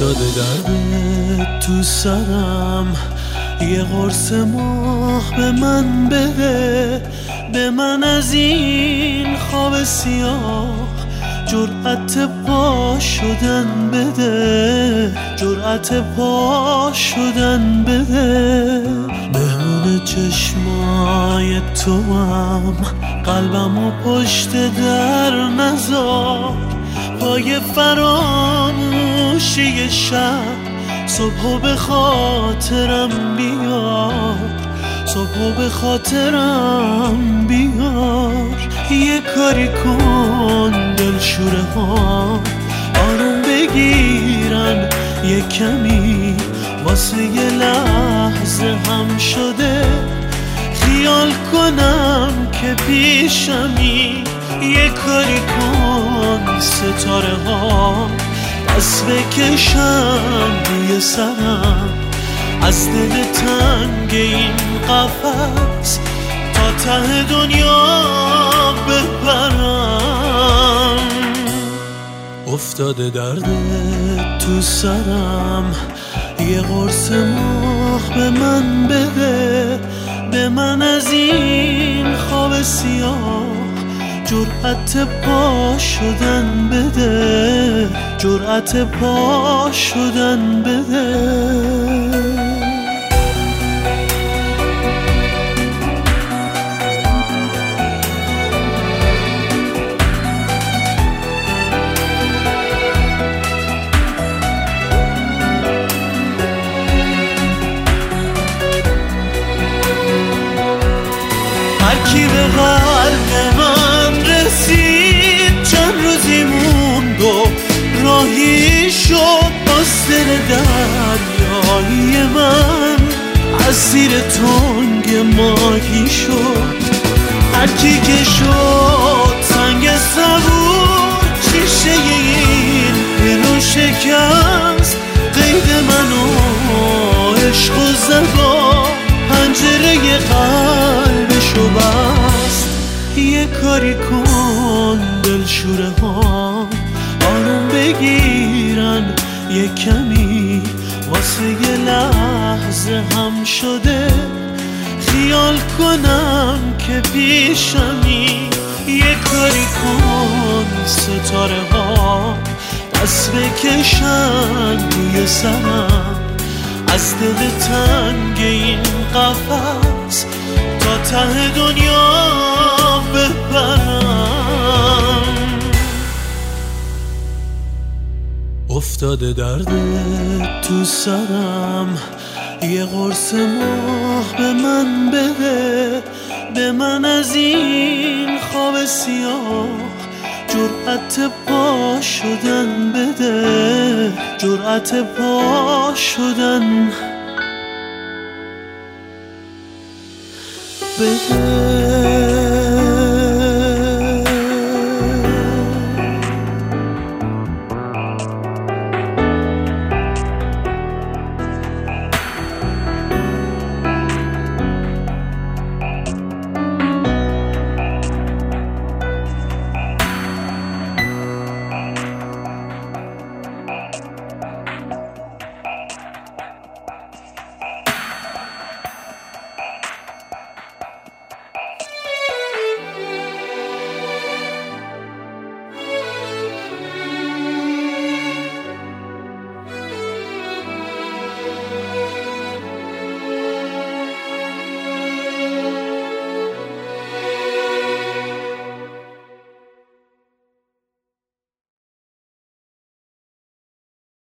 افتاده درد تو سرم، یه قرص ماه به من بده، به من از این خواب سیاه جرأت پا شدن بده، جرأت پا شدن بده. مهمون چشمای تو هم قلبمو پشت در نذار، پای فراموشی شب صبحو به خاطرم بیار، صبحو به خاطرم بیار. یه کاری کن دلشوره ها آروم بگیرن، یه کمی واسه یه لحظه هم شده خیال کنم که پیشمی. یه کاری کن ستاره ها دست بکشن روی سرم، از دل تنگ این قفس تا ته دنیا ببرم. افتاده درد تو سرم، یه قرص ماه به من بده، به من از این خواب سیاه جرأت پا شدن بده، جرأت پا شدن بده. هرکی به قلب من رسید چند روزی موند و راهی شد، باز دل دریایی من اسیر تنگ ماهی شد. هرکی که شد سنگ صبور شیشه این دلو شکست، قید منو عشق و زبا پنجره قلبشو بست. یه کاری کن دلشوره ها آروم بگیرن، یه کمی واسه یه لحظه هم شده خیال کنم که پیشمی. یه کاری کن ستاره ها دست بکشن روی سرم، از دل تنگ این قفس تا ته دنیا ببرم. افتاده درد تو سرم، یه قرص ماه به من بده، به من از این خواب سیاه جرأت پا شدن بده، جرأت پا شدن بده.